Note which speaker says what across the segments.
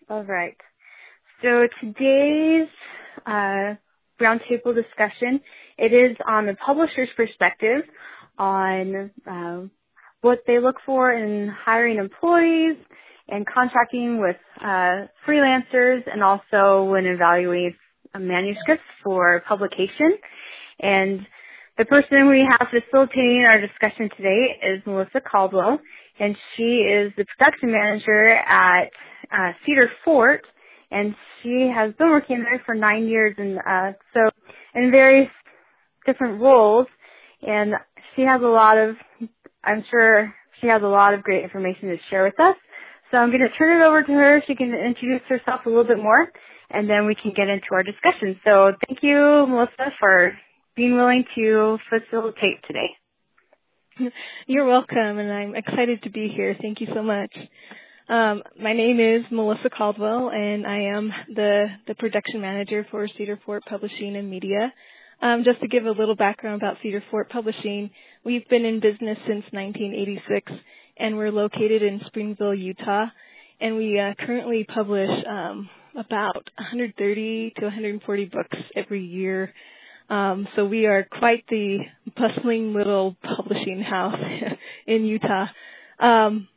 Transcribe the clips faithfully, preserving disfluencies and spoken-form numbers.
Speaker 1: All right. So today's uh, roundtable discussion, it is on the publisher's perspective on uh, what they look for in hiring employees and contracting with uh, freelancers, and also when evaluating manuscripts for publication. And the person we have facilitating our discussion today is Melissa Caldwell, and she is the production manager at uh, Cedar Fort, and she has been working there for nine years, and uh, so in various different roles, and she has a lot of, I'm sure she has a lot of great information to share with us. So I'm going to turn it over to her. She can introduce herself a little bit more, and then we can get into our discussion. So thank you, Melissa, for being willing to facilitate today.
Speaker 2: You're welcome, and I'm excited to be here. Thank you so much. Um, my name is Melissa Caldwell, and I am the, the production manager for Cedar Fort Publishing and Media. Um, just to give a little background about Cedar Fort Publishing, we've been in business since nineteen eighty-six, and we're located in Springville, Utah, and we uh, currently publish um, about one hundred thirty to one hundred forty books every year. Um, so we are quite the bustling little publishing house in Utah. Um,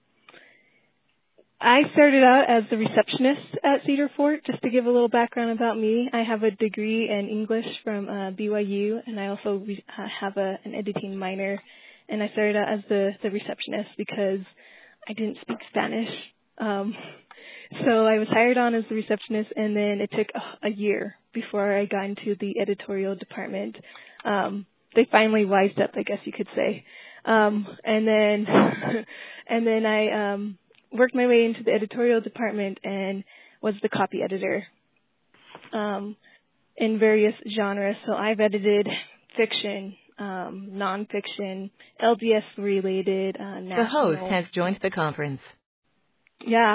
Speaker 2: I started out as the receptionist at Cedar Fort. Just to give a little background about me, I have a degree in English from uh, B Y U, and I also re- uh, have a, an editing minor. And I started out as the, the receptionist because I didn't speak Spanish. Um, so I was hired on as the receptionist, and then it took a, a year before I got into the editorial department. Um, they finally wised up, I guess you could say. Um, and then, and then I um, worked my way into the editorial department and was the copy editor um, in various genres. So I've edited fiction, um, nonfiction, L D S related, uh, national.
Speaker 3: The host has joined the conference.
Speaker 2: Yeah.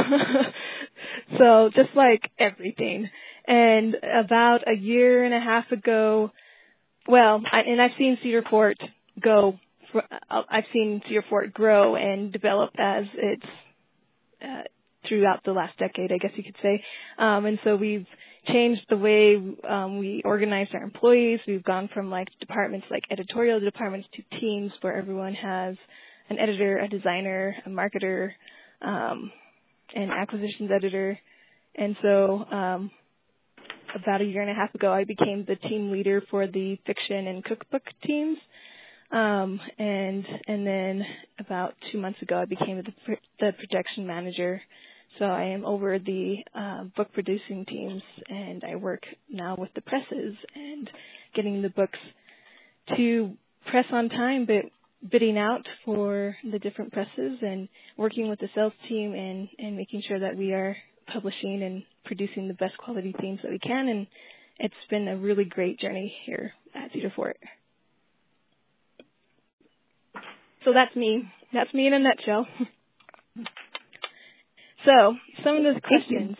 Speaker 2: So just like everything. And about a year and a half ago, well, I, and I've seen Cedar Fort go, I've seen Cedar Fort grow and develop as it's uh, throughout the last decade, I guess you could say. Um, and so we've changed the way um, we organize our employees. We've gone from like departments like editorial departments to teams where everyone has an editor, a designer, a marketer, um, an acquisitions editor. And so um, about a year and a half ago, I became the team leader for the fiction and cookbook teams. Um, and and then about two months ago, I became the, the production manager. So I am over the uh, book producing teams, and I work now with the presses and getting the books to press on time, but bidding out for the different presses and working with the sales team and, and making sure that we are publishing and producing the best quality themes that we can. And it's been a really great journey here at Cedar Fort. So that's me. That's me in a nutshell. So some of the questions.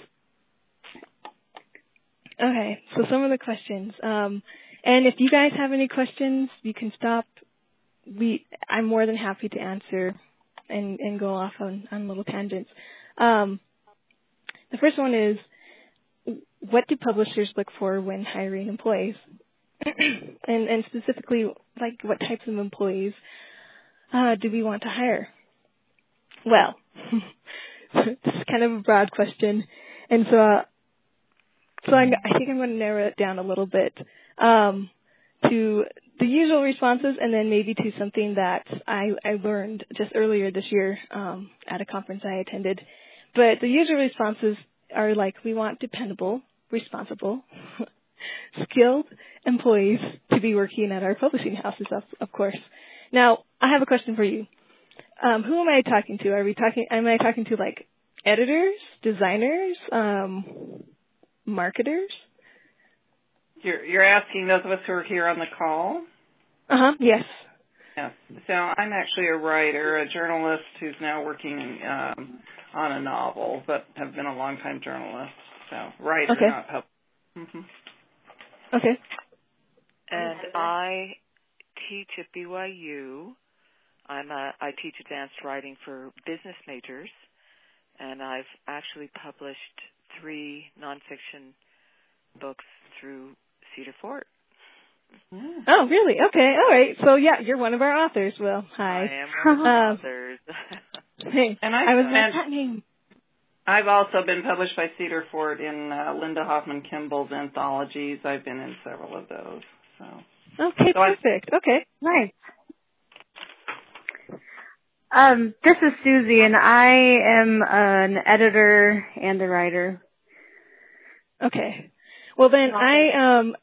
Speaker 2: Okay, so some of the questions. Um, and if you guys have any questions, you can stop. We, I'm more than happy to answer and, and go off on, on little tangents. Um, the first one is, what do publishers look for when hiring employees? and, and specifically, like, what types of employees uh, do we want to hire? Well, this is kind of a broad question, and so uh, so I, I think I'm going to narrow it down a little bit um, to the usual responses, and then maybe to something that I, I learned just earlier this year um, at a conference I attended. But the usual responses are like, we want dependable, responsible, skilled employees to be working at our publishing houses, of, of course. Now, I have a question for you. Um, who am I talking to? Are we talking? Am I talking to like editors, designers, um, marketers?
Speaker 4: You're, you're asking those of us who are here on the call?
Speaker 2: Uh-huh, yes.
Speaker 4: Yes. So I'm actually a writer, a journalist who's now working um, on a novel, but have been a long-time journalist. So writer,
Speaker 2: okay.
Speaker 4: not public. Mm-hmm.
Speaker 2: Okay.
Speaker 5: And I teach at B Y U. I'm a, I teach advanced writing for business majors, and I've actually published three nonfiction books through Cedar Fort.
Speaker 2: Mm. Oh, really? Okay. All right. So, yeah, you're one of our authors, Will. Hi.
Speaker 5: I am one of the
Speaker 2: um,
Speaker 5: authors.
Speaker 2: Hey,
Speaker 4: and I've,
Speaker 2: I was
Speaker 4: and
Speaker 2: that name.
Speaker 4: I've also been published by Cedar Fort in uh, Linda Hoffman Kimball's anthologies. I've been in several of those. So.
Speaker 2: Okay,
Speaker 4: so
Speaker 2: perfect. I, okay.
Speaker 1: Nice. Um, this is Susie, and I am an editor and a writer.
Speaker 2: Okay. Well, then I um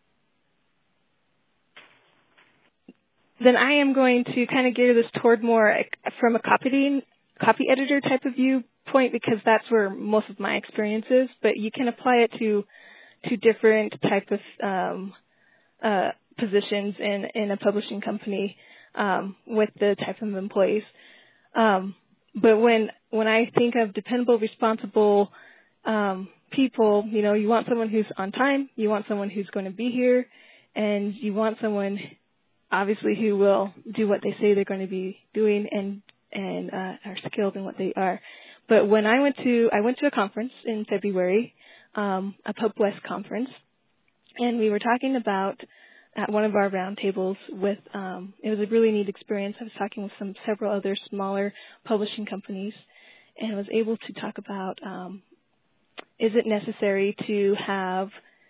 Speaker 2: then I am going to kind of gear this toward more from a copy copy editor type of viewpoint, because that's where most of my experience is. But you can apply it to to different type of um, uh, positions in in a publishing company um, with the type of employees. Um, but when when I think of dependable, responsible um, people, you know, you want someone who's on time, you want someone who's going to be here, and you want someone, obviously, who will do what they say they're going to be doing and and uh, are skilled in what they are. But when I went to I went to a conference in February, um, a PubWest conference, and we were talking about at one of our roundtables with, um, it was a really neat experience. I was talking with some several other smaller publishing companies, and was able to talk about, um, is it necessary to have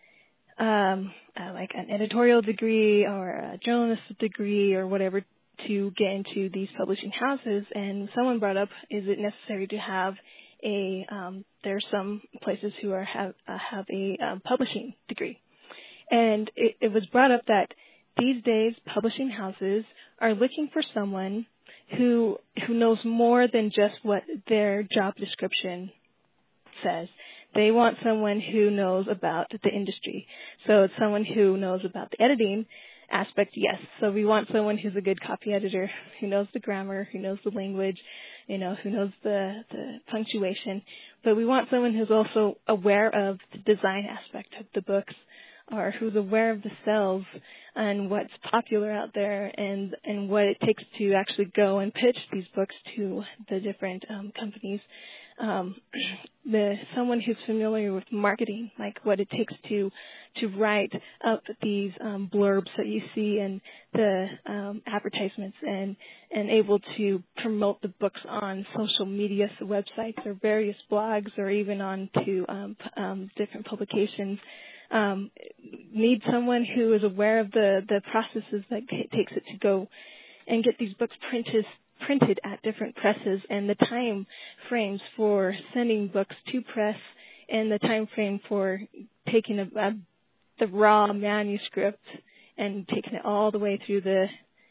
Speaker 2: um, uh, like an editorial degree or a journalistic degree or whatever to get into these publishing houses? And someone brought up, is it necessary to have a, um, there are some places who are have, uh, have a um, publishing degree. And it, it was brought up that these days publishing houses are looking for someone who who knows more than just what their job description says. They want someone who knows about the industry. So it's someone who knows about the editing aspect, yes. So we want someone who's a good copy editor, who knows the grammar, who knows the language, you know, who knows the, the punctuation. But we want someone who's also aware of the design aspect of the books, or who's aware of the sales and what's popular out there, and, and what it takes to actually go and pitch these books to the different um, companies. Um, the someone who's familiar with marketing, like what it takes to to write up these um, blurbs that you see in the um, advertisements, and and able to promote the books on social media, so websites or various blogs, or even on to um, um, different publications. Um, need someone who is aware of the, the processes that it takes it to go and get these books printed printed at different presses, and the time frames for sending books to press, and the time frame for taking a, a, the raw manuscript and taking it all the way through the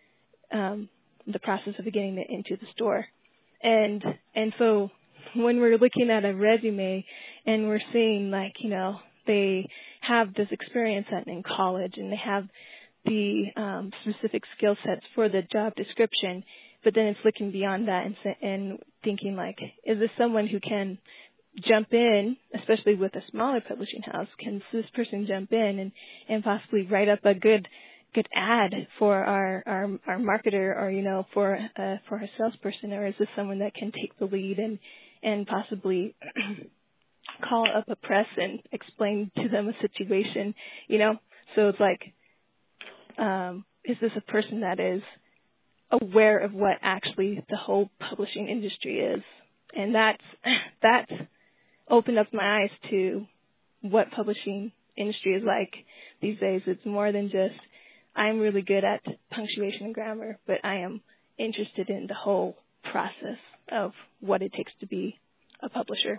Speaker 2: um, the process of getting it into the store. And and so when we're looking at a resume and we're seeing, like, you know, they have this experience in college and they have the um, specific skill sets for the job description, but then it's looking beyond that and, and thinking, like, is this someone who can jump in, especially with a smaller publishing house? Can this person jump in and, and possibly write up a good good ad for our, our, our marketer, or, you know, for uh, for a salesperson? Or is this someone that can take the lead and, and possibly call up a press and explain to them a situation, you know? So it's like, um, is this a person that is aware of what actually the whole publishing industry is? And that's, that's opened up my eyes to what publishing industry is like these days. It's more than just, I'm really good at punctuation and grammar, but I am interested in the whole process of what it takes to be a publisher.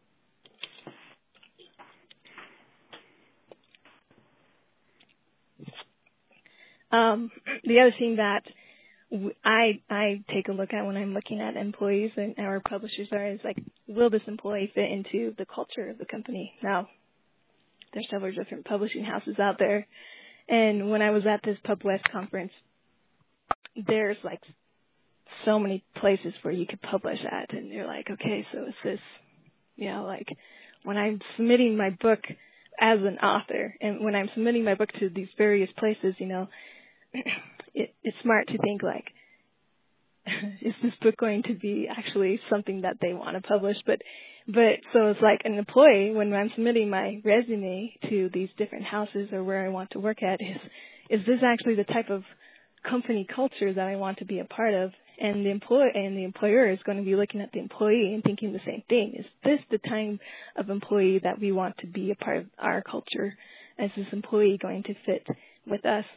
Speaker 2: Um, the other thing that I I take a look at when I'm looking at employees and our publishers are is, like, will this employee fit into the culture of the company? Now, there's several different publishing houses out there, and when I was at this PubWest conference, there's, like, so many places where you could publish at, and you're like, okay, so is this, you know, like, when I'm submitting my book as an author, and when I'm submitting my book to these various places, you know, it, it's smart to think, like, is this book going to be actually something that they want to publish? But, but so it's like an employee, when I'm submitting my resume to these different houses or where I want to work at, is, is this actually the type of company culture that I want to be a part of? And the employer and the employer is going to be looking at the employee and thinking the same thing. Is this the type of employee that we want to be a part of our culture? Is this employee going to fit with us?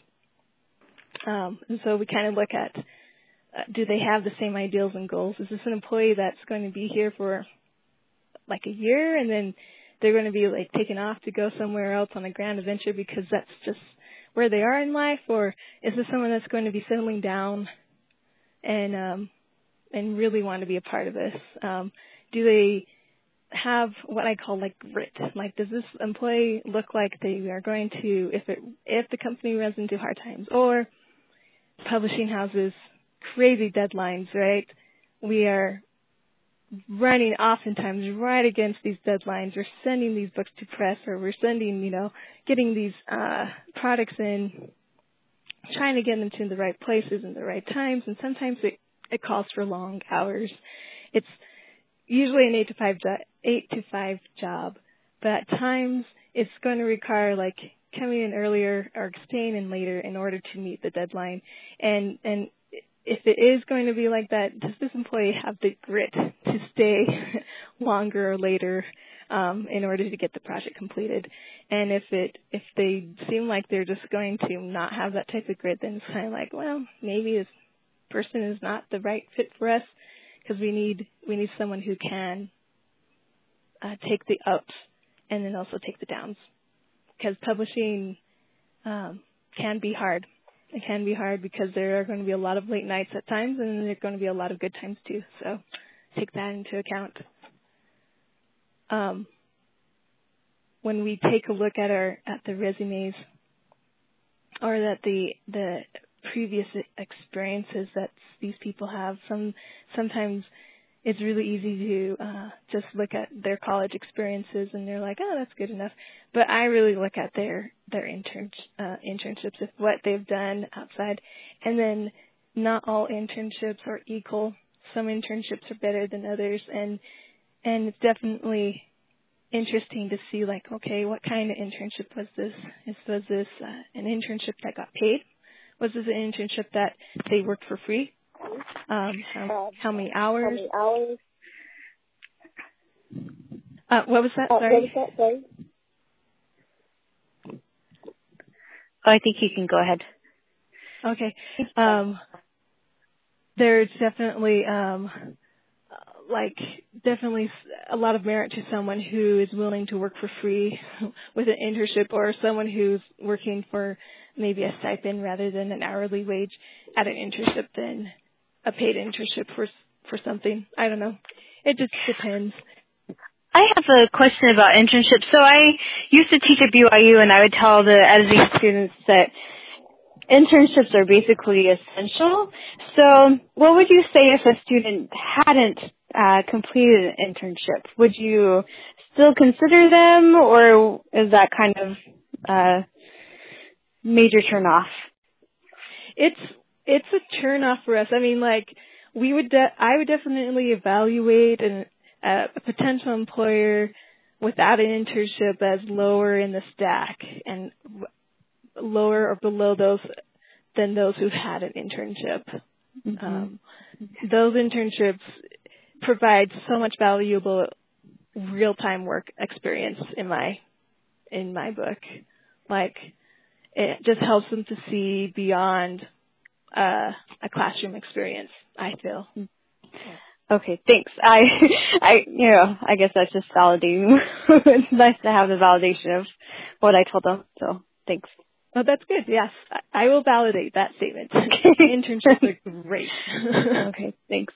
Speaker 2: Um, and so we kind of look at, uh, do they have the same ideals and goals? Is this an employee that's going to be here for like a year and then they're going to be like taken off to go somewhere else on a grand adventure because that's just where they are in life? Or is this someone that's going to be settling down and um, and really want to be a part of this? Um, do they have what I call like grit? Like, does this employee look like they are going to, if it if the company runs into hard times, or publishing houses, crazy deadlines, right? We are running oftentimes right against these deadlines. We're sending these books to press, or we're sending, you know, getting these uh, products in, trying to get them to the right places and the right times, and sometimes it, it calls for long hours. It's usually an eight to five jo- eight to five job, but at times it's going to require like coming in earlier or staying in later in order to meet the deadline. And and if it is going to be like that, does this employee have the grit to stay longer or later um, in order to get the project completed? And if it if they seem like they're just going to not have that type of grit, then it's kind of like, well, maybe this person is not the right fit for us, because we need we need someone who can uh, take the ups and then also take the downs. Because publishing um, can be hard. It can be hard because there are going to be a lot of late nights at times, and there are going to be a lot of good times too. So take that into account. Um, when we take a look at our at the resumes, or that the the previous experiences that these people have, some sometimes it's really easy to uh, just look at their college experiences and they're like, oh, that's good enough. But I really look at their their intern uh, internships, of what they've done outside. And then not all internships are equal. Some internships are better than others, and and it's definitely interesting to see, like, okay, what kind of internship was this? Is, was this uh, an internship that got paid? Was this an internship that they worked for free? Um, how, how many hours?
Speaker 1: How many hours?
Speaker 2: Uh, what was that?
Speaker 1: Uh,
Speaker 2: Sorry.
Speaker 1: what was that? Sorry. Oh, I think you can go ahead.
Speaker 2: Okay. Um, there's definitely, um, like, definitely a lot of merit to someone who is willing to work for free with an internship, or someone who's working for maybe a stipend rather than an hourly wage at an internship than a paid internship for for something. I don't know. It just depends.
Speaker 1: I have a question about internships. So I used to teach at B Y U, and I would tell the editing students that internships are basically essential. So what would you say if a student hadn't uh, completed an internship? Would you still consider them, or is that kind of uh, major turnoff?
Speaker 2: It's it's a turnoff for us. I mean, like, we would de- I would definitely evaluate an, uh, a potential employer without an internship as lower in the stack and lower or below those than those who've had an internship. Mm-hmm. Um, those internships provide so much valuable real-time work experience in my in my book. Like, it just helps them to see beyond uh, a classroom experience, I feel.
Speaker 1: Okay, thanks. I, I, you know, I guess that's just validating. It's nice to have the validation of what I told them. So, thanks.
Speaker 2: Oh, that's good. Yes, I, I will validate that statement. Internships are great.
Speaker 1: Okay, thanks.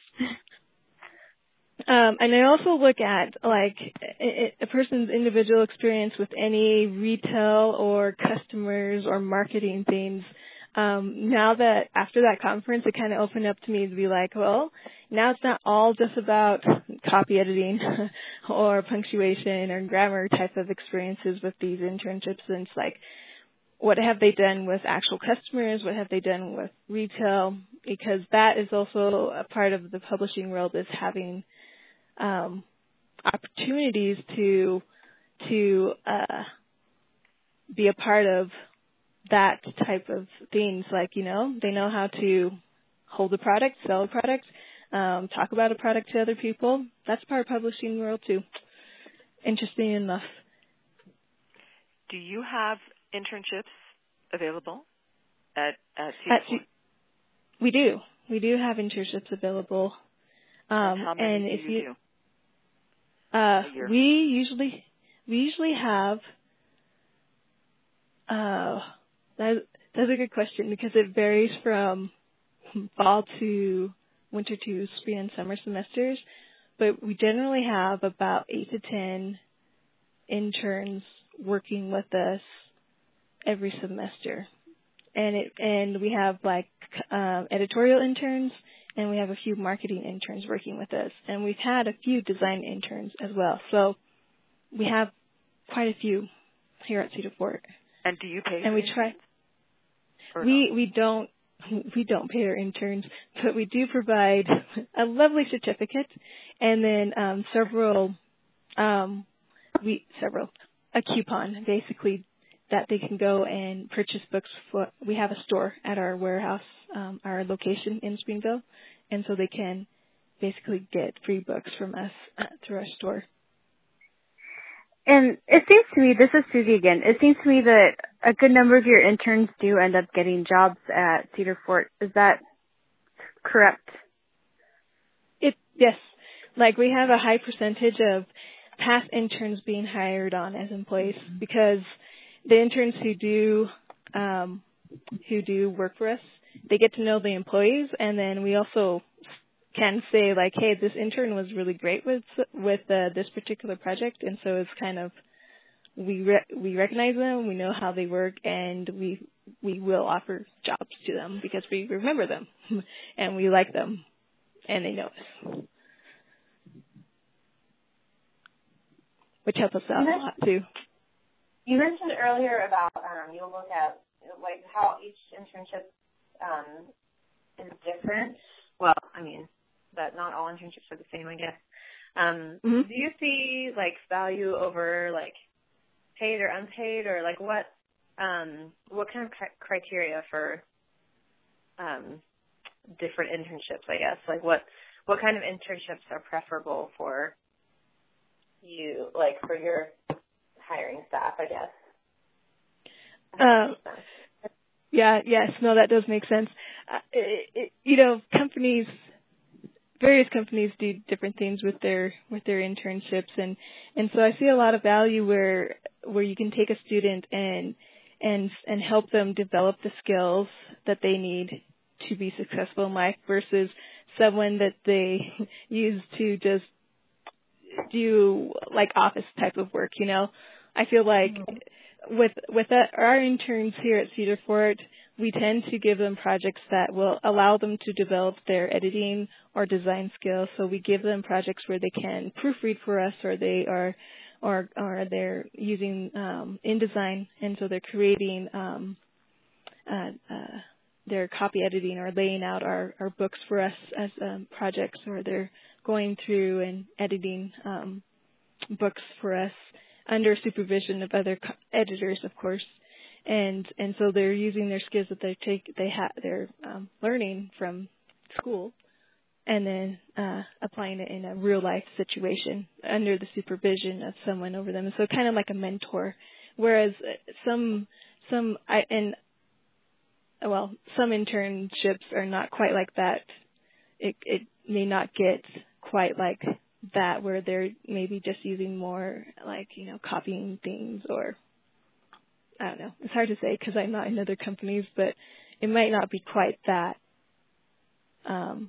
Speaker 2: Um, and I also look at, like, a, a person's individual experience with any retail or customers or marketing things. Um, now that after that conference, it kind of opened up to me to be like, well, now it's not all just about copy editing or punctuation or grammar type of experiences with these internships. And it's like, what have they done with actual customers? What have they done with retail? Because that is also a part of the publishing world, is having um, opportunities to to uh, be a part of that type of things. Like, you know, they know how to hold a product, sell a product, um, talk about a product to other people. That's part of publishing world too. Interesting enough.
Speaker 5: Do you have internships available at at
Speaker 2: At
Speaker 5: C-
Speaker 2: We do. We do have internships available. Um,
Speaker 5: and how many
Speaker 2: and
Speaker 5: do
Speaker 2: if
Speaker 5: you,
Speaker 2: you,
Speaker 5: do?
Speaker 2: Uh,
Speaker 5: A year?
Speaker 2: we usually we usually have. Uh, that, that's a good question because it varies from fall to winter to spring and summer semesters. But we generally have about eight to ten interns working with us every semester, and it and we have like um, editorial interns, and we have a few marketing interns working with us, and we've had a few design interns as well. So we have quite a few here at Cedar Fort.
Speaker 5: And do you pay?
Speaker 2: And
Speaker 5: for
Speaker 2: we
Speaker 5: these
Speaker 2: try.
Speaker 5: things? Or
Speaker 2: We
Speaker 5: no?
Speaker 2: we don't we don't pay our interns, but we do provide a lovely certificate, and then um, several um, we several a coupon basically that they can go and purchase books for. We have a store at our warehouse, um, our location in Springville, and so they can basically get free books from us uh, through our store.
Speaker 1: And it seems to me, this is Susie again, it seems to me that a good number of your interns do end up getting jobs at Cedar Fort. Is that correct?
Speaker 2: It yes, like we have a high percentage of past interns being hired on as employees because the interns who do um, who do work for us, they get to know the employees, and then we also can say like, hey, this intern was really great with with uh, this particular project, and so it's kind of we re- we recognize them, we know how they work, and we we will offer jobs to them because we remember them and we like them, and they know us, which helps us out a lot too.
Speaker 6: You mentioned earlier about um, you'll look at like how each internship um, is different. Well, I mean that not all internships are the same, I guess. Um,
Speaker 2: Mm-hmm.
Speaker 6: Do you see like value over like paid or unpaid, or like what um, what kind of cri- criteria for um, different internships? I guess like what what kind of internships are preferable for you, like for your hiring staff, I guess.
Speaker 2: Uh, yeah, yes, no, that does make sense. Uh, it, it, you know, companies, various companies do different things with their with their internships, and and so I see a lot of value where where you can take a student and and and help them develop the skills that they need to be successful in life versus someone that they use to just do like office type of work, you know. I feel like mm-hmm. with with the, our interns here at Cedar Fort, we tend to give them projects that will allow them to develop their editing or design skills. So we give them projects where they can proofread for us, or they are or or they're using um, InDesign, and so they're creating um, uh, uh, their copy editing or laying out our, our books for us as um, projects, or they're going through and editing um, books for us under supervision of other co- editors, of course, and and so they're using their skills that they take they ha- they're um, learning from school, and then uh, applying it in a real life situation under the supervision of someone over them. And so kind of like a mentor. Whereas some some I and well some internships are not quite like that. It it may not get quite like that, where they're maybe just using more like, you know, copying things, or I don't know. It's hard to say because I'm not in other companies, but it might not be quite that. Um,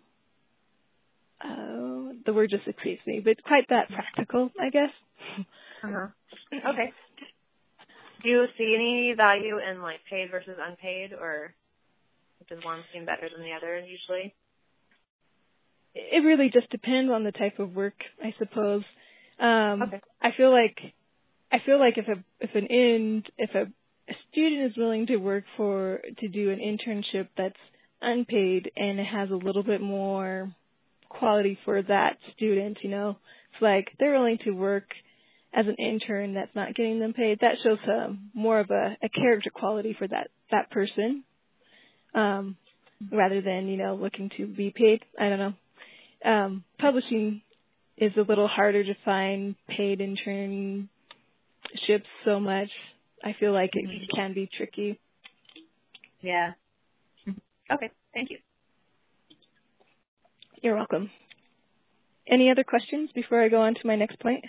Speaker 2: uh, the word just escapes me, but quite that practical, I guess.
Speaker 6: Uh-huh. Okay. Do you see any value in like paid versus unpaid, or does one seem better than the other usually?
Speaker 2: It really just depends on the type of work, I suppose. Um,
Speaker 6: okay.
Speaker 2: I feel like I feel like if a if an in if a a student is willing to work for, to do an internship that's unpaid and it has a little bit more quality for that student, you know, it's like they're willing to work as an intern that's not getting them paid. That shows um, more of a, a character quality for that, that person, um, rather than, you know, looking to be paid. I don't know. Um, publishing is a little harder to find paid internships so much. I feel like it can be tricky.
Speaker 6: Yeah. Okay, thank you.
Speaker 2: You're welcome. Any other questions before I go on to my next point?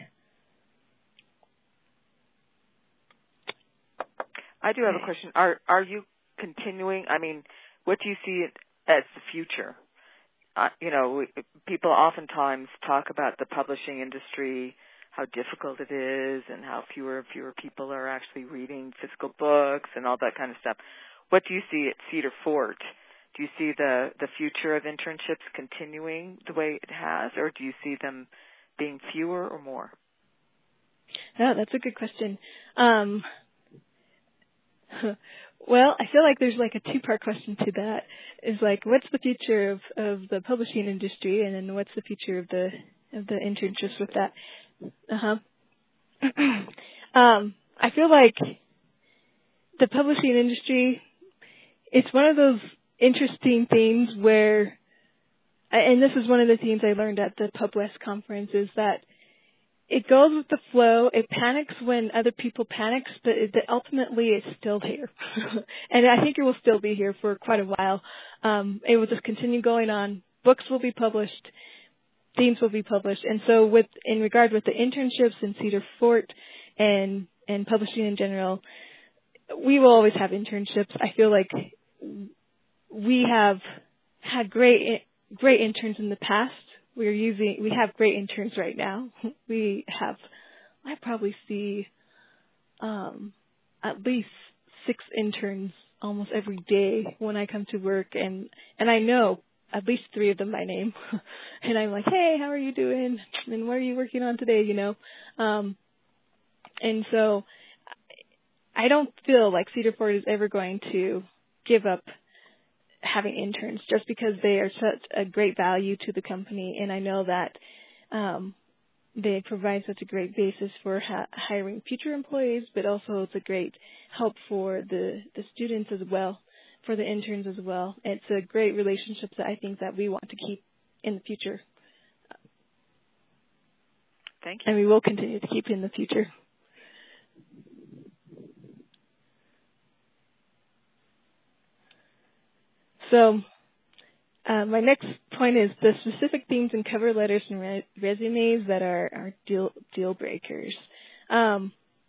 Speaker 5: I do have a question. Are are you continuing? I mean, what do you see as the future? Uh, you know, we, people oftentimes talk about the publishing industry, how difficult it is, and how fewer and fewer people are actually reading physical books and all that kind of stuff. What do you see at Cedar Fort? Do you see the, the future of internships continuing the way it has, or do you see them being fewer or more?
Speaker 2: Oh, that's a good question. Um, well, I feel like there's like a two-part question to that. Is like, what's the future of, of the publishing industry, and then what's the future of the of the internships with that? Uh huh. um, I feel like the publishing industry, it's one of those interesting things where, and this is one of the things I learned at the PubWest conference, is that it goes with the flow. It panics when other people panics, but it, ultimately it's still here. And I think it will still be here for quite a while. Um, it will just continue going on. Books will be published. Themes will be published. And so with, in regard with the internships in Cedar Fort and, and publishing in general, we will always have internships. I feel like we have had great, great interns in the past. We're using, we have great interns right now. We have, I probably see, um, at least six interns almost every day when I come to work, and, and I know at least three of them by name. And I'm like, hey, how are you doing? And what are you working on today? You know? Um, and so I don't feel like Cedar Fort is ever going to give up having interns just because they are such a great value to the company. And I know that um, they provide such a great basis for ha- hiring future employees, but also it's a great help for the, the students as well, for the interns as well. It's a great relationship that I think that we want to keep in the future.
Speaker 5: Thank you.
Speaker 2: And we will continue to keep in the future. So uh, my next point is the specific themes in cover letters and re- resumes that are, are deal, deal breakers. Um,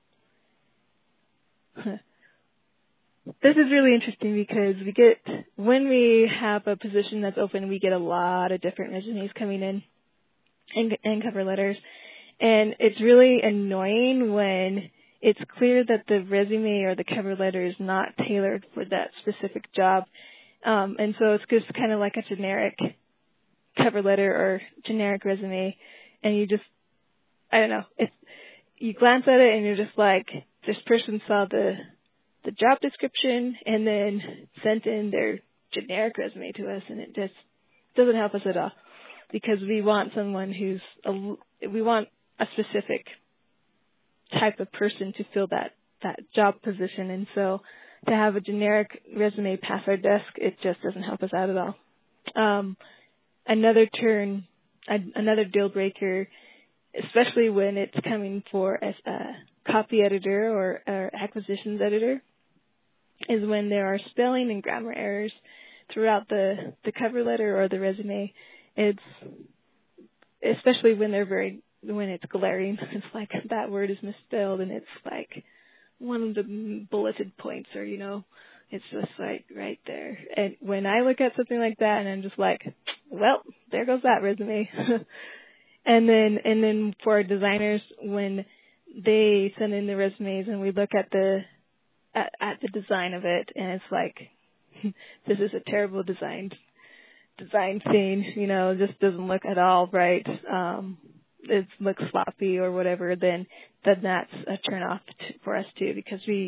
Speaker 2: this is really interesting because we get, when we have a position that's open, we get a lot of different resumes coming in and, and cover letters. And it's really annoying when it's clear that the resume or the cover letter is not tailored for that specific job. Um, and so it's just kind of like a generic cover letter or generic resume, and you just, I don't know, it's, you glance at it and you're just like, this person saw the the job description and then sent in their generic resume to us, and it just doesn't help us at all because we want someone who's, a, we want a specific type of person to fill that, that job position, and so to have a generic resume pass our desk, it just doesn't help us out at all. Um, another turn, a, another deal breaker, especially when it's coming for a, a copy editor or, or acquisitions editor, is when there are spelling and grammar errors throughout the, the cover letter or the resume. It's especially when they're very, when it's glaring. It's like that word is misspelled and it's like one of the bulleted points, or, you know, it's just like right there. And when I look at something like that and I'm just like, well, there goes that resume. and then, and then for our designers, when they send in the resumes and we look at the, at, at the design of it, and it's like, this is a terrible design, design thing, you know, it just doesn't look at all right. Um, it looks sloppy or whatever, then then that's a turn off t- for us too, because we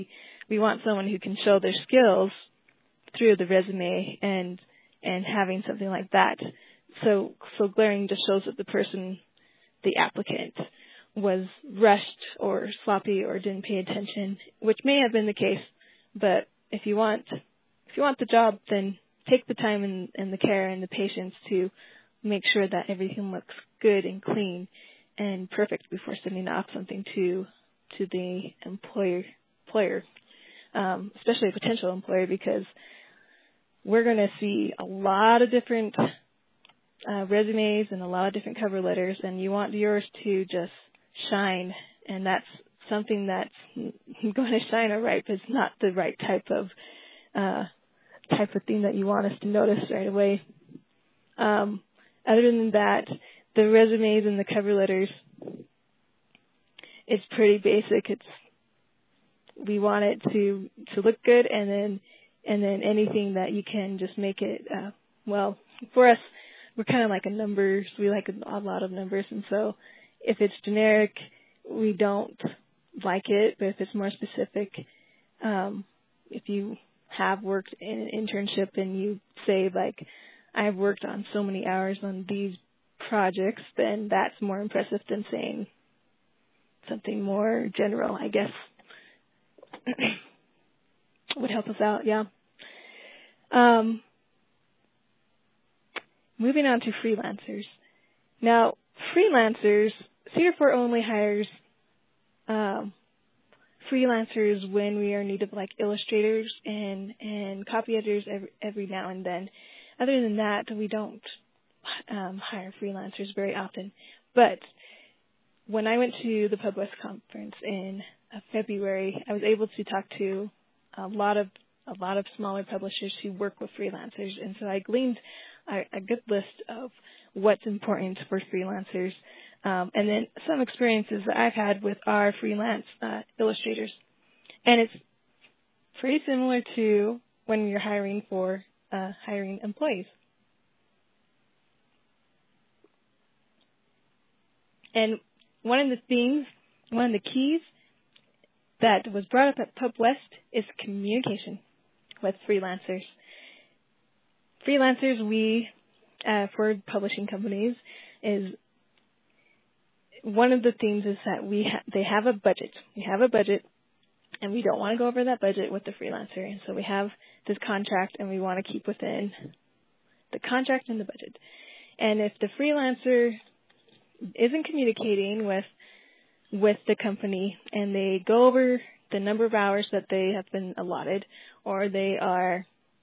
Speaker 2: we want someone who can show their skills through the resume and and having something like that. So so glaring just shows that the person, the applicant, was rushed or sloppy or didn't pay attention, which may have been the case. But if you want if you want the job, then take the time and, and the care and the patience to make sure that everything looks good and clean and perfect before sending off something to to the employer employer, um, especially a potential employer, because we're going to see a lot of different uh, resumes and a lot of different cover letters, and you want yours to just shine, and that's something that's going to shine all right, but it's not the right type of uh, type of thing that you want us to notice right away. Um, other than that, the resumes and the cover letters, it's pretty basic. It's we want it to to look good, and then and then anything that you can just make it. Uh, well, for us, we're kind of like a numbers. We like a, a lot of numbers, and so if it's generic, we don't like it. But if it's more specific, um, if you have worked in an internship and you say like, I've worked on so many hours on these projects, then that's more impressive than saying something more general, I guess. Would help us out, yeah. Um, moving on to freelancers. Now, freelancers, Cedar Fort only hires um, freelancers when we are in need of like illustrators and, and copy editors every, every now and then. Other than that, we don't um, hire freelancers very often. But when I went to the PubWest conference in uh, February, I was able to talk to a lot of a lot of smaller publishers who work with freelancers, and so I gleaned a, a good list of what's important for freelancers, um, and then some experiences that I've had with our freelance uh, illustrators. And it's pretty similar to when you're hiring for uh, hiring employees. And one of the things, one of the keys that was brought up at PubWest is communication with freelancers. Freelancers, we, uh, for publishing companies, is one of the things is that we ha- they have a budget. We have a budget, and we don't want to go over that budget with the freelancer. And so we have this contract, and we want to keep within the contract and the budget. And if the freelancer isn't communicating with with the company and they go over the number of hours that they have been allotted, or they are,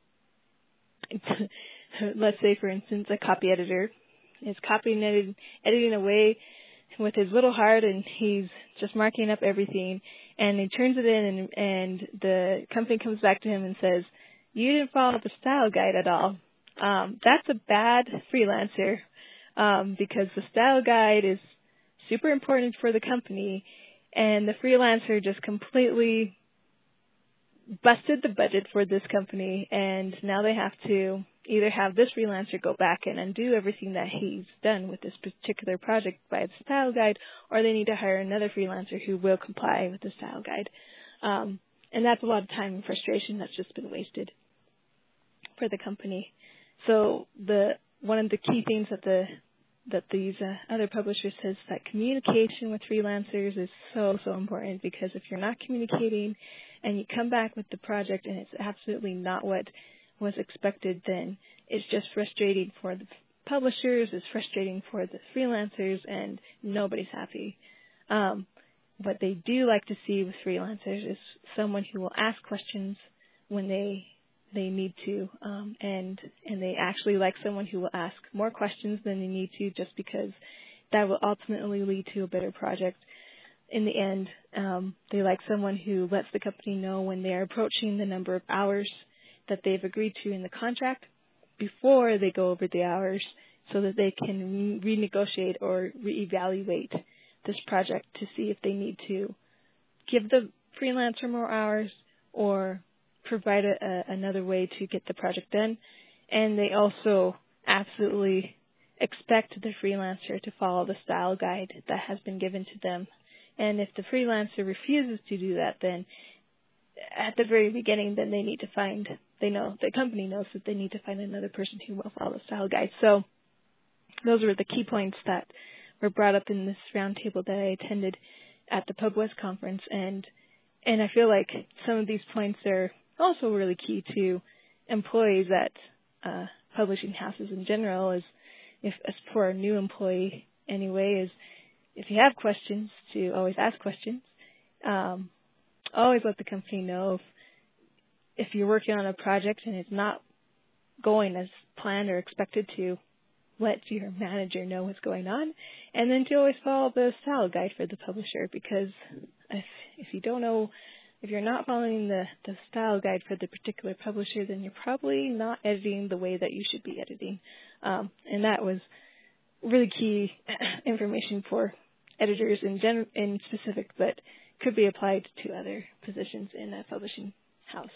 Speaker 2: let's say for instance, a copy editor is copying and edit, editing away with his little heart, and he's just marking up everything, and he turns it in, and, and the company comes back to him and says, you didn't follow the style guide at all. Um, that's a bad freelancer, um, because the style guide is super important for the company, and the freelancer just completely busted the budget for this company, and now they have to either have this freelancer go back and undo everything that he's done with this particular project by the style guide, or they need to hire another freelancer who will comply with the style guide. Um, and that's a lot of time and frustration that's just been wasted for the company. So the one of the key things that the that these uh, other publishers says that communication with freelancers is so, so important, because if you're not communicating and you come back with the project and it's absolutely not what was expected, then it's just frustrating for the publishers, it's frustrating for the freelancers, and nobody's happy. Um, what they do like to see with freelancers is someone who will ask questions when they they need to, um, and and they actually like someone who will ask more questions than they need to, just because that will ultimately lead to a better project in the end. Um, they like someone who lets the company know when they are approaching the number of hours that they've agreed to in the contract before they go over the hours, so that they can re- renegotiate or reevaluate this project to see if they need to give the freelancer more hours or provide a, a, another way to get the project done. And they also absolutely expect the freelancer to follow the style guide that has been given to them. And if the freelancer refuses to do that, then at the very beginning, then they need to find, they know, the company knows that they need to find another person who will follow the style guide. So those were the key points that were brought up in this roundtable that I attended at the PubWest conference. And, and I feel like some of these points are also really key to employees at uh, publishing houses in general, is if as for a new employee anyway, is if you have questions, to always ask questions. Um, always let the company know if, if you're working on a project and it's not going as planned or expected to, let your manager know what's going on. And then to always follow the style guide for the publisher, because if, if you don't know, if you're not following the, the style guide for the particular publisher, then you're probably not editing the way that you should be editing. Um, and that was really key information for editors in gen- in specific, but could be applied to other positions in a publishing house.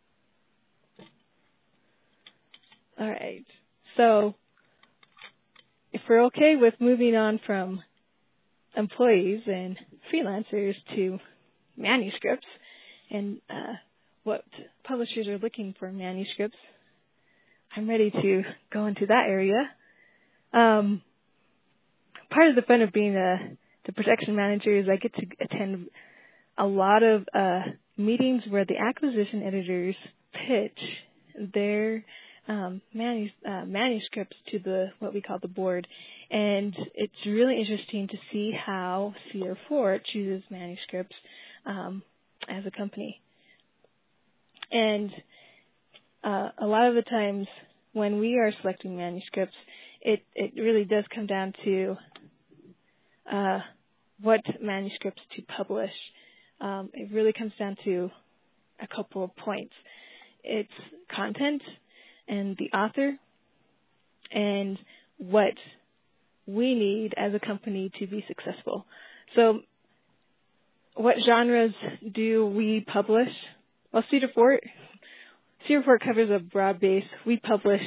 Speaker 2: All right. So if we're okay with moving on from employees and freelancers to manuscripts and uh, what publishers are looking for in manuscripts, I'm ready to go into that area. Um, part of the fun of being a the production manager is I get to attend a lot of uh, meetings where the acquisition editors pitch their um, manus- uh, manuscripts to the what we call the board, and it's really interesting to see how Cedar Fort chooses manuscripts um, as a company. And uh, a lot of the times when we are selecting manuscripts, it, it really does come down to uh, what manuscripts to publish. Um, it really comes down to a couple of points. It's content and the author and what we need as a company to be successful. So what genres do we publish? Well, Cedar Fort, Cedar Fort covers a broad base. We publish,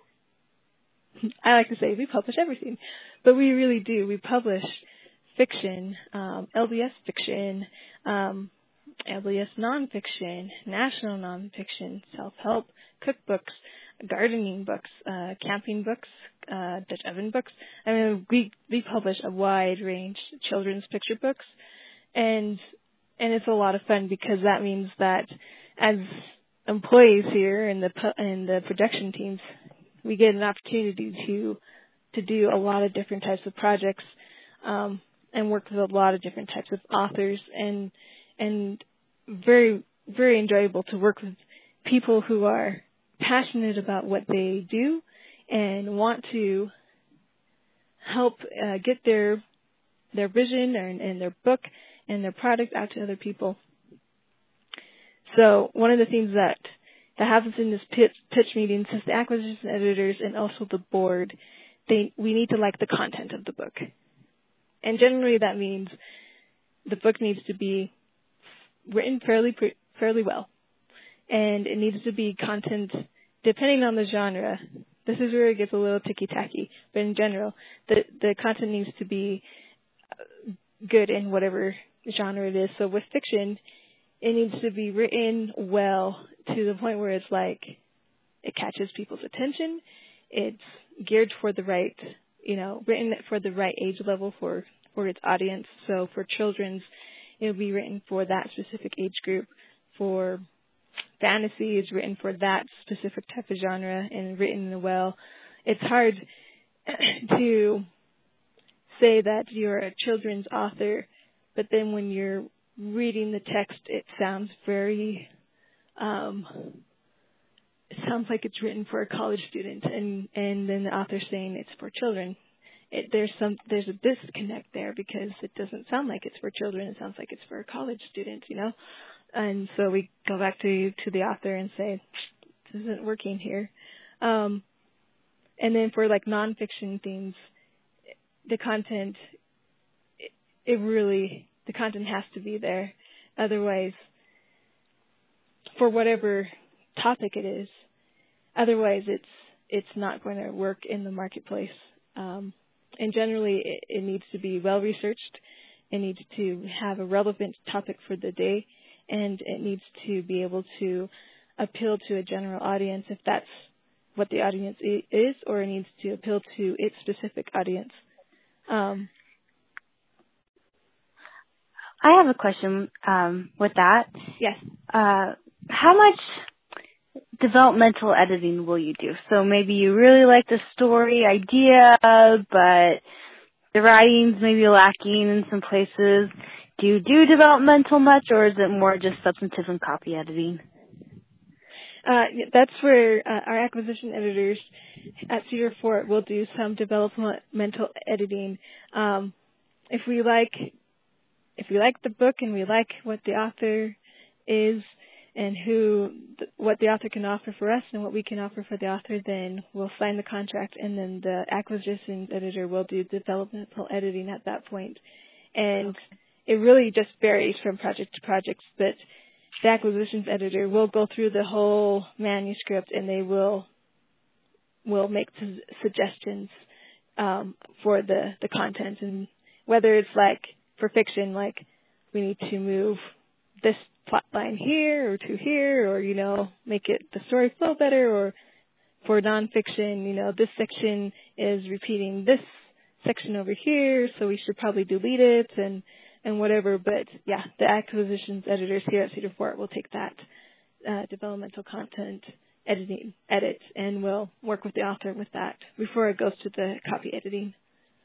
Speaker 2: I like to say we publish everything, but we really do. We publish fiction, um, L D S fiction, um, L D S nonfiction, national nonfiction, self-help, cookbooks, gardening books, uh, camping books, uh, Dutch oven books. I mean, we we publish a wide range of children's picture books, and and it's a lot of fun because that means that as employees here in the in the production teams, we get an opportunity to to do a lot of different types of projects. Um, and work with a lot of different types of authors, and and very, very enjoyable to work with people who are passionate about what they do and want to help uh, get their their vision and, and their book and their product out to other people. So one of the things that, that happens in this pitch, pitch meetings is the acquisition editors and also the board, they we need to like the content of the book. And generally that means the book needs to be written fairly fairly well. And it needs to be content, depending on the genre. This is where it gets a little ticky-tacky. But in general, the, the content needs to be good in whatever genre it is. So with fiction, it needs to be written well to the point where it's like it catches people's attention. It's geared for the right, you know, written for the right age level for, for its audience. So for children's, it'll be written for that specific age group. For fantasy, it's written for that specific type of genre and written well. It's hard to say that you're a children's author, but then when you're reading the text, it sounds very, um, it sounds like it's written for a college student, and, and then the author's saying it's for children. It, there's some, there's a disconnect there because it doesn't sound like it's for children. It sounds like it's for a college student, you know? And so we go back to, to the author and say, this isn't working here. Um, and then for like nonfiction themes, the content, it, it really, the content has to be there. Otherwise, for whatever topic it is, otherwise it's, it's not going to work in the marketplace. Um, and generally it, it needs to be well researched. It needs to have a relevant topic for the day. and it needs to be able to appeal to a general audience if that's what the audience is, or it needs to appeal to its specific audience. Um,
Speaker 1: I have a question um, with that.
Speaker 2: yes.
Speaker 1: Uh, how much developmental editing will you do? So maybe you really like the story idea, but the writing's maybe lacking in some places. Do you do developmental much, or is it more just substantive and copy editing?
Speaker 2: Uh, that's where uh, our acquisition editors at Cedar Fort will do some developmental editing. Um, if we like, if we like the book and we like what the author is and who, what the author can offer for us and what we can offer for the author, then we'll sign the contract, and then the acquisition editor will do developmental editing at that point. And it really just varies from project to project, but the acquisitions editor will go through the whole manuscript, and they will will make su- suggestions um, for the, the content. And whether it's like for fiction, like we need to move this plot line here or to here, or, you know, make it the story flow better, or for nonfiction, you know, this section is repeating this section over here, so we should probably delete it, and and whatever. But yeah, the acquisitions editors here at Cedar Fort will take that uh, developmental content editing edit, and we'll work with the author with that before it goes to the copy editing.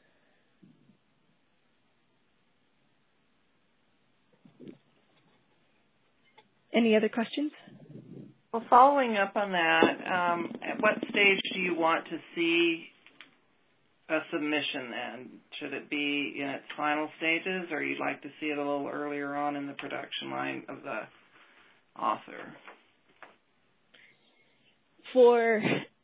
Speaker 2: Any other questions?
Speaker 4: Well, following up on that, um, at what stage do you want to see a submission then? Should it be in its final stages, or you'd like to see it a little earlier on in the production line of the author?
Speaker 2: For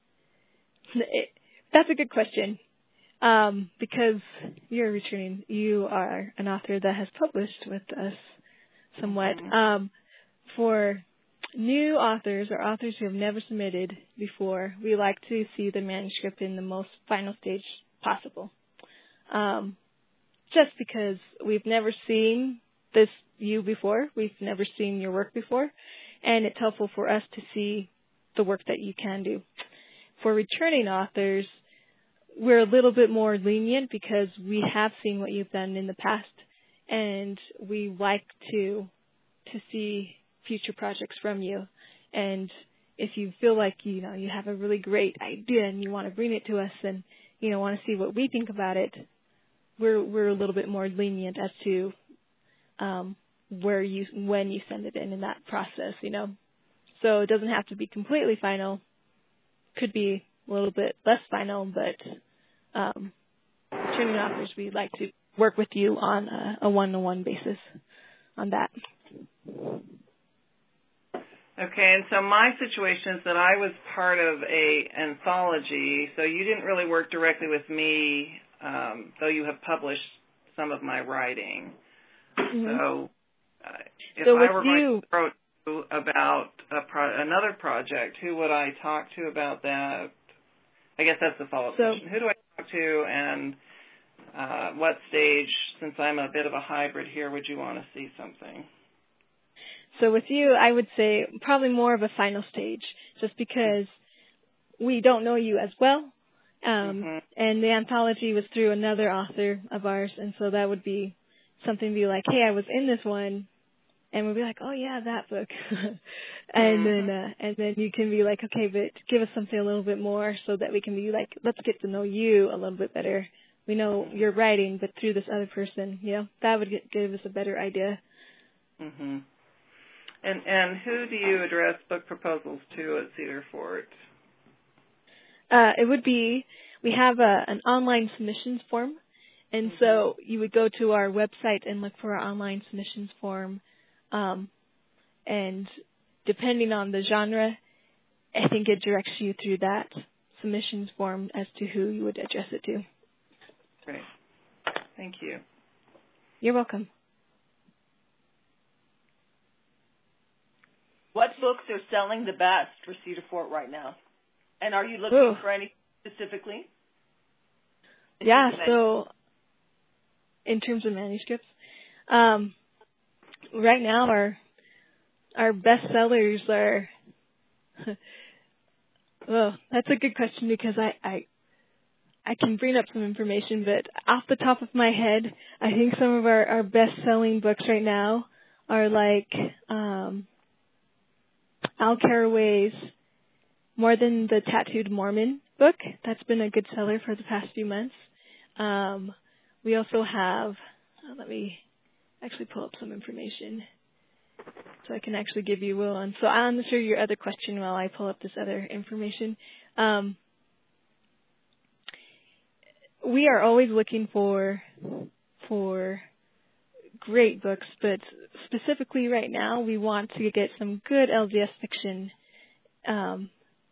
Speaker 2: that's a good question, um, because you're returning. You are an author that has published with us somewhat.
Speaker 4: Mm-hmm.
Speaker 2: Um, for new authors or authors who have never submitted before, we like to see the manuscript in the most final stage possible. Um, just because we've never seen this you before, we've never seen your work before, and it's helpful for us to see the work that you can do. For returning authors, we're a little bit more lenient because we have seen what you've done in the past, and we like to to see future projects from you. And if you feel like, you know, you have a really great idea and you want to bring it to us and, you know, want to see what we think about it, we're we're a little bit more lenient as to um, where you when you send it in in that process, you know. So it doesn't have to be completely final. Could be a little bit less final, but um, returning authors, we like to work with you on a, a one-to-one basis on that.
Speaker 4: Okay, and so my situation is that I was part of a anthology, so you didn't really work directly with me, um, though you have published some of my writing.
Speaker 2: Mm-hmm.
Speaker 4: So uh, if
Speaker 2: so
Speaker 4: I were going
Speaker 2: you,
Speaker 4: to approach you about a pro- another project, who would I talk to about that? I guess that's the follow-up
Speaker 2: so,
Speaker 4: question. Who do I talk to, and uh, what stage, since I'm a bit of a hybrid here, would you want to see something?
Speaker 2: So with you, I would say probably more of a final stage, just because we don't know you as well. Um,
Speaker 4: mm-hmm. And
Speaker 2: the anthology was through another author of ours, and so that would be something to be like, hey, I was in this one, and we'd be like, oh yeah, that book. and
Speaker 4: mm-hmm.
Speaker 2: then uh, and then you can be like, okay, but give us something a little bit more so that we can be like, let's get to know you a little bit better. We know you're writing, but through this other person, you know, that would get, give us a better idea.
Speaker 4: Mm-hmm. And and who do you address book proposals to at Cedar Fort?
Speaker 2: Uh, it would be, we have a, an online submissions form, and mm-hmm. so you would go to our website and look for our online submissions form, um, and depending on the genre, I think it directs you through that submissions form as to who you would address it to.
Speaker 4: Great. Thank you.
Speaker 2: You're welcome.
Speaker 7: What books are selling the best for Cedar Fort right now? And are you looking
Speaker 2: Ooh.
Speaker 7: for any specifically?
Speaker 2: Yeah, so in terms of manuscripts, um, right now our our best sellers are, well, that's a good question because I, I, I can bring up some information, but off the top of my head, I think some of our, our best-selling books right now are like um, Al Caraway's More Than the Tattooed Mormon book. That's been a good seller for the past few months. Um, we also have, uh, let me actually pull up some information so I can actually give you one. So I'll answer your other question while I pull up this other information. Um, we are always looking for for great books, but specifically right now we want to get some good L D S fiction um,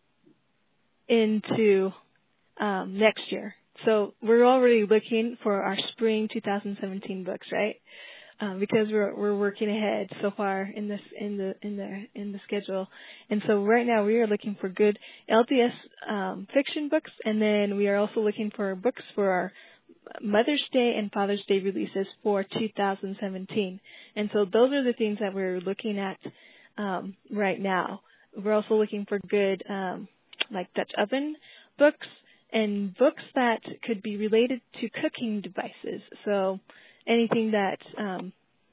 Speaker 2: into um, next year. So we're already looking for our spring two thousand seventeen books, right? Um, because we're we're working ahead so far in this in the in the in the schedule, and so right now we are looking for good L D S um, fiction books, and then we are also looking for books for our Mother's Day and Father's Day releases for two thousand seventeen. And so those are the things that we're looking at um, right now. We're also looking for good um, like Dutch oven books and books that could be related to cooking devices. So anything that um,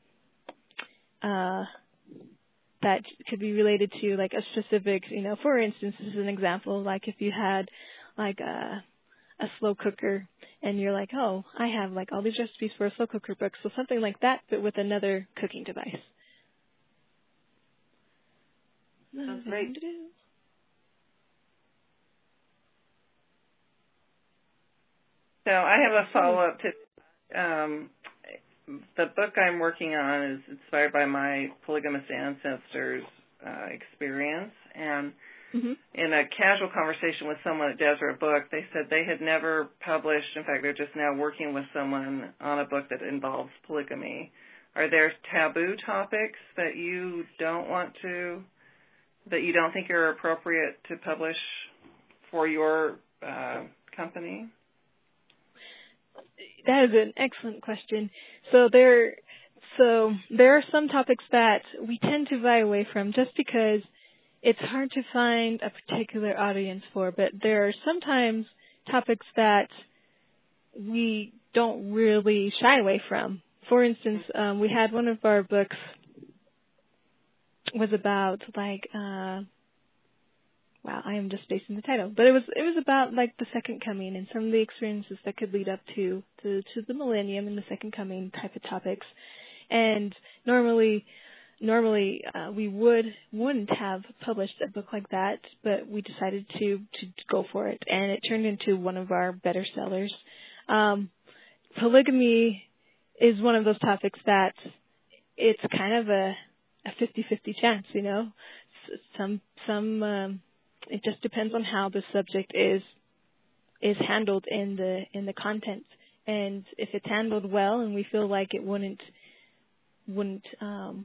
Speaker 2: uh, that could be related to like a specific, you know, for instance, this is an example, like if you had like a, a slow cooker and you're like, oh, I have like all these recipes for a slow cooker book, so something like that, but with another cooking device.
Speaker 4: Sounds great. So I have a follow-up to um, the book I'm working on is inspired by my polygamous ancestors' uh, experience. And mm-hmm. in a casual conversation with someone at Deseret Book, they said they had never published. In fact, they're just now working with someone on a book that involves polygamy. Are there taboo topics that you don't want to, that you don't think are appropriate to publish for your uh, company?
Speaker 2: That is an excellent question. So there, so there are some topics that we tend to vie away from just because it's hard to find a particular audience for. But there are sometimes topics that we don't really shy away from. For instance, um, we had one of our books was about like. Uh, Wow, I am just spacing the title, but it was it was about like the second coming and some of the experiences that could lead up to to, to the millennium and the second coming type of topics. And normally, normally uh, we would wouldn't have published a book like that, but we decided to to go for it, and it turned into one of our better sellers. Um, polygamy is one of those topics that it's kind of a a fifty-fifty chance, you know. Some some um, it just depends on how the subject is is handled in the in the content, and if it's handled well, and we feel like it wouldn't wouldn't um,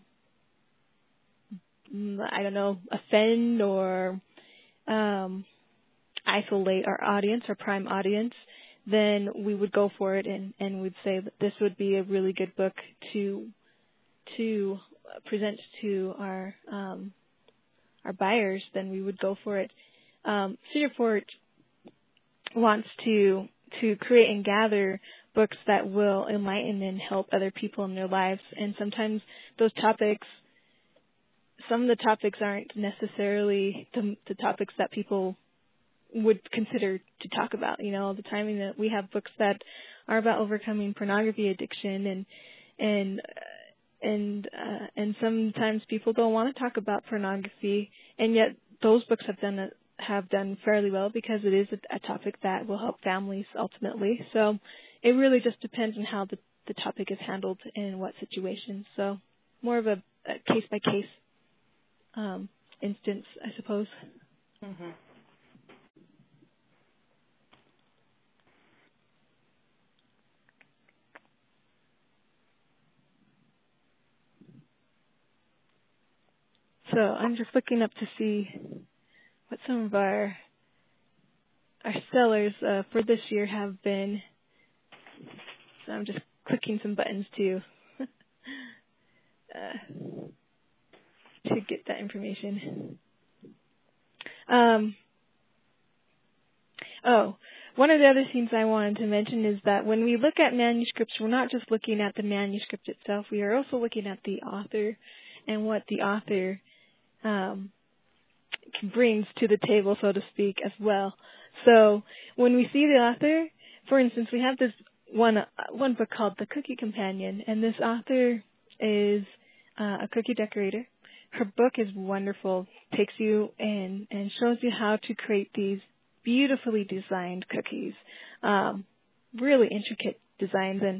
Speaker 2: I don't know offend or um, isolate our audience, our prime audience, then we would go for it, and and we'd say that this would be a really good book to to present to our um, our buyers, then we would go for it. Um, Cedar Fort wants to to create and gather books that will enlighten and help other people in their lives, and sometimes those topics, some of the topics aren't necessarily the, the topics that people would consider to talk about. You know, all the time, and that we have books that are about overcoming pornography addiction, and and And uh, and sometimes people don't want to talk about pornography, and yet those books have done a, have done fairly well because it is a, a topic that will help families ultimately. So it really just depends on how the, the topic is handled and in what situations. So more of a, a case by case um, instance, I suppose.
Speaker 4: Mm-hmm.
Speaker 2: So I'm just looking up to see what some of our our sellers uh, for this year have been. So I'm just clicking some buttons to uh, to get that information. Um, oh, one of the other things I wanted to mention is that when we look at manuscripts, we're not just looking at the manuscript itself. We are also looking at the author and what the author um, brings to the table, so to speak, as well. So when we see the author, for instance, we have this one uh, one book called The Cookie Companion, and this author is uh, a cookie decorator. Her book is wonderful, takes you and, and shows you how to create these beautifully designed cookies, um, really intricate designs, and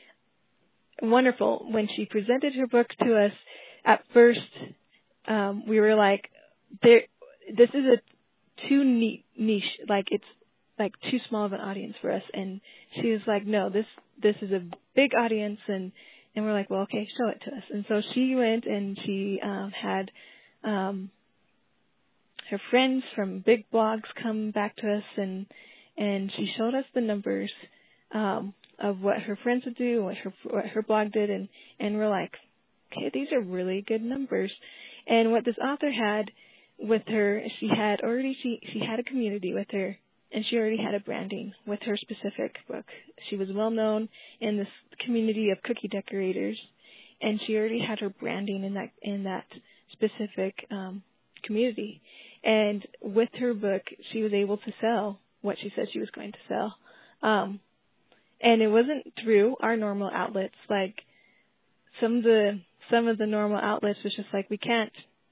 Speaker 2: wonderful. When she presented her book to us, at first um, we were like, there, this is a too neat niche, like it's like too small of an audience for us. And she was like, no, this this is a big audience, and and we're like, well, okay, show it to us. And so she went and she um, had um, her friends from big blogs come back to us, and and she showed us the numbers um, of what her friends would do, what her what her blog did, and and we're like, okay, these are really good numbers. And what this author had with her, she had already she she had a community with her, and she already had a branding with her specific book. She was well known in this community of cookie decorators, and she already had her branding in that in that specific um, community. And with her book, she was able to sell what she said she was going to sell. Um, and it wasn't through our normal outlets. Like some of the some of the normal outlets was just like, we can't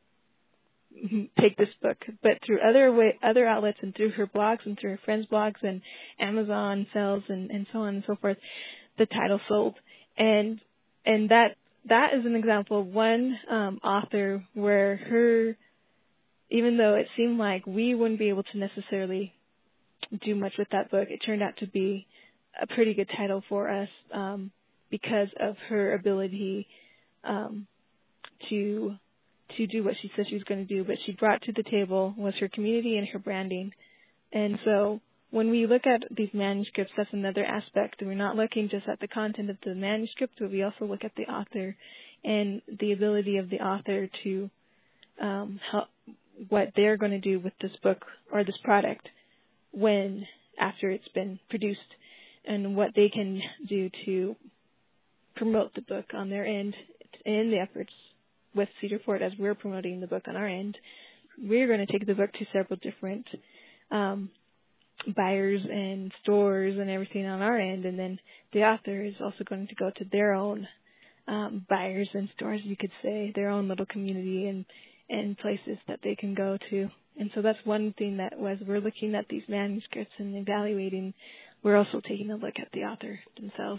Speaker 2: take this book, but through other way, other outlets and through her blogs and through her friends' blogs and Amazon sales and, and so on and so forth, the title sold. And and that that is an example of one um, author where her, even though it seemed like we wouldn't be able to necessarily do much with that book, it turned out to be a pretty good title for us um, because of her ability um, to to do what she said she was going to do, but she brought to the table was her community and her branding. And so when we look at these manuscripts, that's another aspect. We're not looking just at the content of the manuscript, but we also look at the author and the ability of the author to um, help what they're going to do with this book or this product when, after it's been produced, and what they can do to promote the book on their end in the efforts with Cedar Fort as we're promoting the book on our end. We're going to take the book to several different um, buyers and stores and everything on our end, and then the author is also going to go to their own um, buyers and stores, you could say, their own little community and, and places that they can go to. And so that's one thing that was we're looking at these manuscripts and evaluating. We're also taking a look at the author themselves.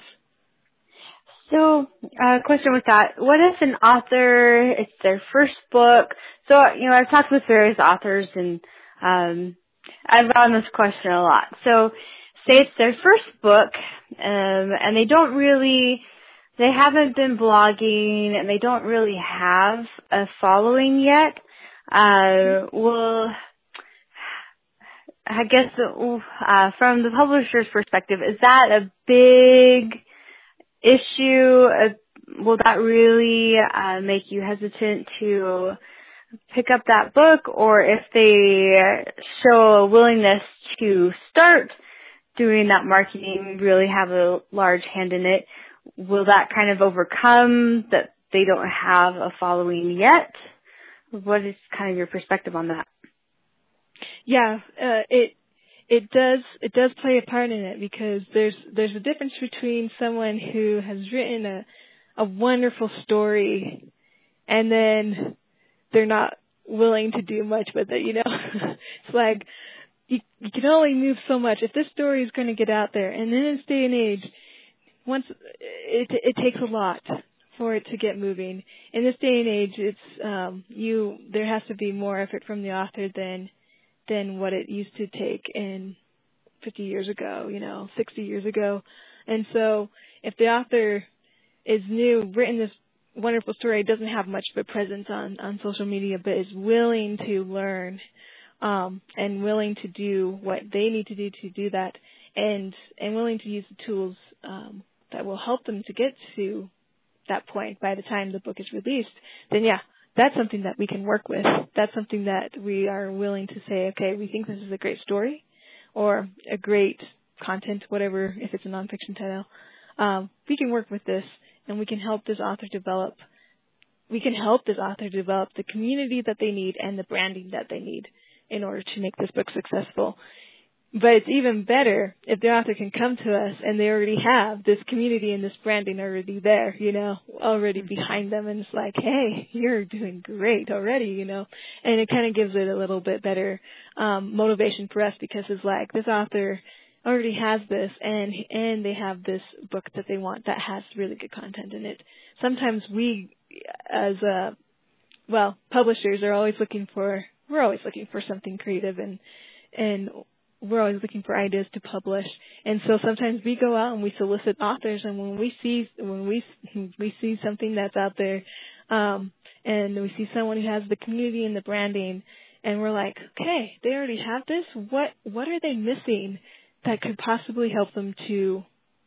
Speaker 1: So, uh, question with that. What if an author, it's their first book? So, you know, I've talked with various authors, and um, I've gotten this question a lot. So, say it's their first book, um, and they don't really, they haven't been blogging, and they don't really have a following yet. Uh, well, I guess uh, from the publisher's perspective, is that a big issue? Uh, will that really uh, make you hesitant to pick up that book? Or if they show a willingness to start doing that marketing, really have a large hand in it, will that kind of overcome that they don't have a following yet? What is kind of your perspective on that?
Speaker 2: Yeah, uh, it It does. It does play a part in it, because there's there's a difference between someone who has written a a wonderful story, and then they're not willing to do much with it. You know, it's like you, you can only move so much. If this story is going to get out there, and in this day and age, once it it takes a lot for it to get moving. In this day and age, it's um, you. There has to be more effort from the author than. than what it used to take in fifty years ago, you know, sixty years ago. And so if the author is new, written this wonderful story, doesn't have much of a presence on, on social media, but is willing to learn um, and willing to do what they need to do to do that, and, and willing to use the tools um, that will help them to get to that point by the time the book is released, then yeah, that's something that we can work with. That's something that we are willing to say, okay, we think this is a great story or a great content, whatever, if it's a nonfiction title. Um, we can work with this, and we can help this author develop. We can help this author develop the community that they need and the branding that they need in order to make this book successful. But it's even better if the author can come to us and they already have this community and this branding already there, you know, already behind them. And it's like, hey, you're doing great already, you know. And it kind of gives it a little bit better um, motivation for us, because it's like this author already has this, and and they have this book that they want that has really good content in it. Sometimes we, as uh, well, publishers are always looking for, we're always looking for something creative, and and we're always looking for ideas to publish. And so sometimes we go out and we solicit authors, and when we see when we we see something that's out there, um, and we see someone who has the community and the branding, and we're like, okay, they already have this. What what are they missing that could possibly help them to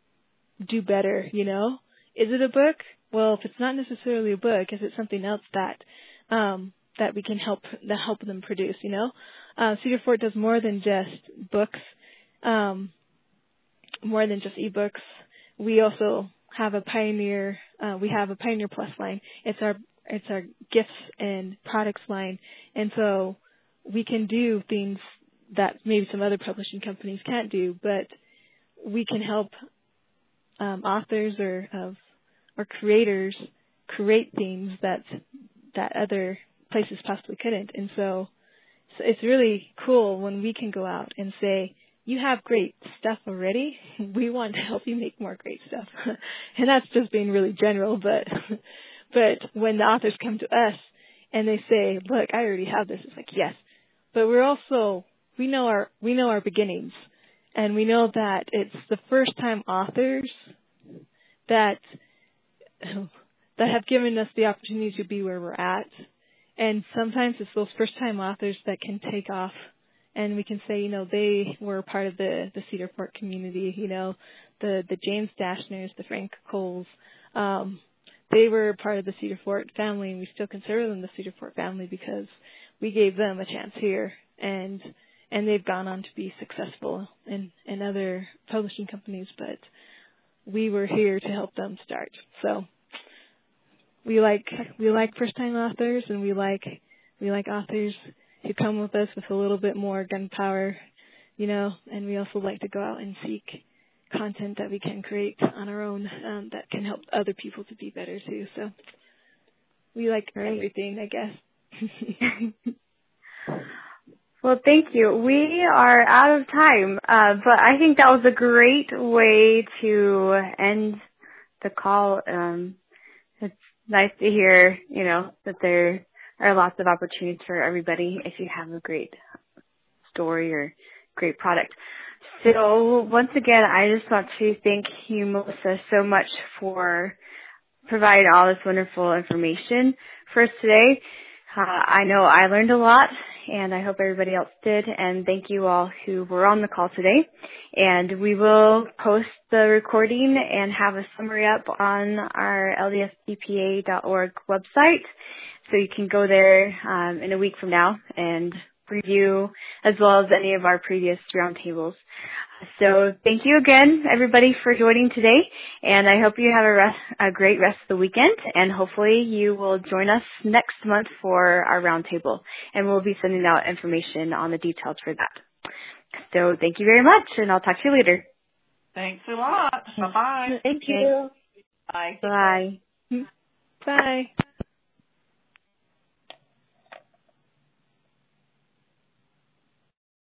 Speaker 2: do better, you know? Is it a book? Well, if it's not necessarily a book, is it something else that um, that we can help that help them produce, you know? Uh, Cedar Fort does more than just books, um, more than just ebooks. We also have a Pioneer, uh, we have a Pioneer Plus line. It's our it's our gifts and products line, and so we can do things that maybe some other publishing companies can't do, but we can help um, authors or of or creators create things that that other places possibly couldn't. And so, so it's really cool when we can go out and say, you have great stuff already. We want to help you make more great stuff. And that's just being really general, but but when the authors come to us and they say, look, I already have this, it's like, yes. But we're also We know our we know our beginnings, and we know that it's the first time authors that that have given us the opportunity to be where we're at. And sometimes it's those first time authors that can take off, and we can say, you know, they were part of the, the Cedar Fort community, you know, the, the James Dashners, the Frank Coles, um, they were part of the Cedar Fort family, and we still consider them the Cedar Fort family because we gave them a chance here, and and they've gone on to be successful in, in other publishing companies, but we were here to help them start. So we like we like first time authors, and we like we like authors who come with us with a little bit more gunpowder, you know, and we also like to go out and seek content that we can create on our own um, that can help other people to be better too. So we like everything, I guess.
Speaker 1: Well, thank you. We are out of time, uh, but I think that was a great way to end the call. Um, it's nice to hear, you know, that there are lots of opportunities for everybody if you have a great story or great product. So once again, I just want to thank you, Melissa, so much for providing all this wonderful information for us today. Uh, I know I learned a lot, and I hope everybody else did, and thank you all who were on the call today. And we will post the recording and have a summary up on our L D S C P A dot org website, so you can go there um, in a week from now and review as well as any of our previous roundtables. So thank you again, everybody, for joining today, and I hope you have a, rest, a great rest of the weekend, and hopefully you will join us next month for our roundtable, and we'll be sending out information on the details for that. So thank you very much, and I'll talk to you later.
Speaker 4: Thanks a lot. Bye-bye.
Speaker 6: Thank you.
Speaker 4: Bye.
Speaker 1: Bye.
Speaker 2: Bye.